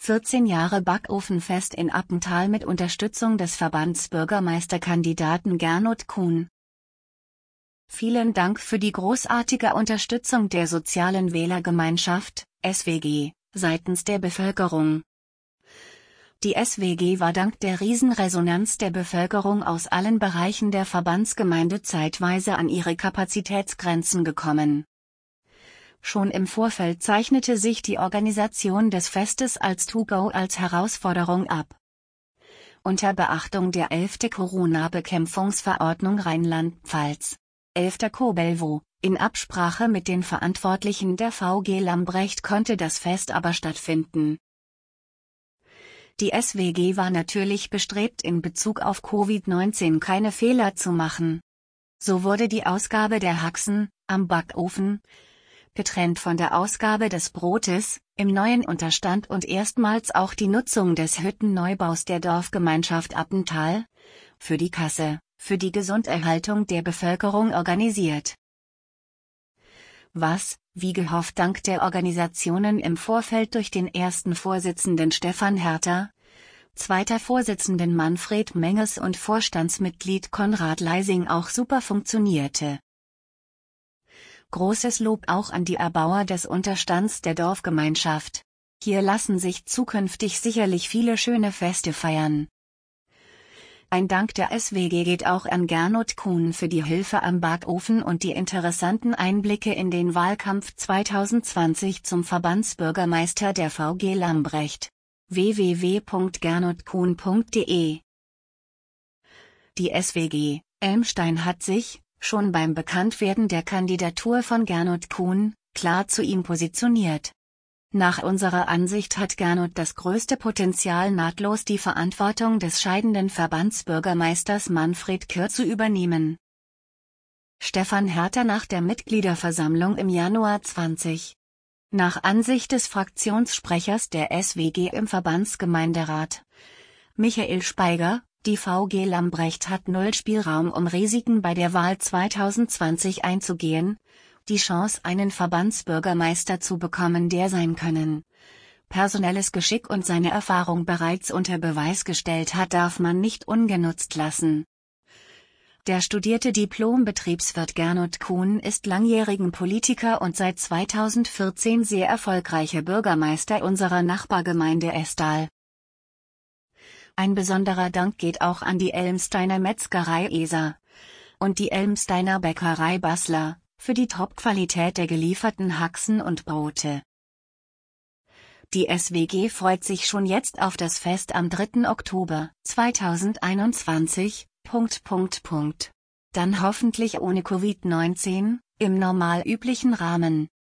14 Jahre Backofenfest in Appental mit Unterstützung des Verbandsbürgermeisterkandidaten Gernot Kuhn. Vielen Dank für die großartige Unterstützung der Sozialen Wählergemeinschaft, SWG, seitens der Bevölkerung. Die SWG war dank der Riesenresonanz der Bevölkerung aus allen Bereichen der Verbandsgemeinde zeitweise an ihre Kapazitätsgrenzen gekommen. Schon im Vorfeld zeichnete sich die Organisation des Festes als To-Go als Herausforderung ab. Unter Beachtung der 11. Corona-Bekämpfungsverordnung Rheinland-Pfalz, 11. Kobelwo, in Absprache mit den Verantwortlichen der VG Lambrecht konnte das Fest aber stattfinden. Die SWG war natürlich bestrebt, in Bezug auf Covid-19 keine Fehler zu machen. So wurde die Ausgabe der Haxen, am Backofen, getrennt von der Ausgabe des Brotes, im neuen Unterstand und erstmals auch die Nutzung des Hüttenneubaus der Dorfgemeinschaft Appental, für die Kasse, für die Gesunderhaltung der Bevölkerung organisiert. Was, wie gehofft, dank der Organisationen im Vorfeld durch den ersten Vorsitzenden Stefan Herter, zweiter Vorsitzenden Manfred Menges und Vorstandsmitglied Konrad Leising auch super funktionierte. Großes Lob auch an die Erbauer des Unterstands der Dorfgemeinschaft. Hier lassen sich zukünftig sicherlich viele schöne Feste feiern. Ein Dank der SWG geht auch an Gernot Kuhn für die Hilfe am Backofen und die interessanten Einblicke in den Wahlkampf 2020 zum Verbandsbürgermeister der VG Lambrecht. www.gernotkuhn.de. Die SWG Elmstein hat sich, schon beim Bekanntwerden der Kandidatur von Gernot Kuhn, klar zu ihm positioniert. Nach unserer Ansicht hat Gernot das größte Potenzial, nahtlos die Verantwortung des scheidenden Verbandsbürgermeisters Manfred Kürr zu übernehmen. Stefan Herter nach der Mitgliederversammlung im Januar 20. Nach Ansicht des Fraktionssprechers der SWG im Verbandsgemeinderat, Michael Speiger, die VG Lambrecht hat null Spielraum, um Risiken bei der Wahl 2020 einzugehen, die Chance, einen Verbandsbürgermeister zu bekommen, der sein Können, personelles Geschick und seine Erfahrung bereits unter Beweis gestellt hat, darf man nicht ungenutzt lassen. Der studierte Diplom-Betriebswirt Gernot Kuhn ist langjährigen Politiker und seit 2014 sehr erfolgreicher Bürgermeister unserer Nachbargemeinde Estal. Ein besonderer Dank geht auch an die Elmsteiner Metzgerei Eser und die Elmsteiner Bäckerei Bassler für die Top-Qualität der gelieferten Haxen und Brote. Die SWG freut sich schon jetzt auf das Fest am 3. Oktober 2021. Dann hoffentlich ohne Covid-19, im normal üblichen Rahmen.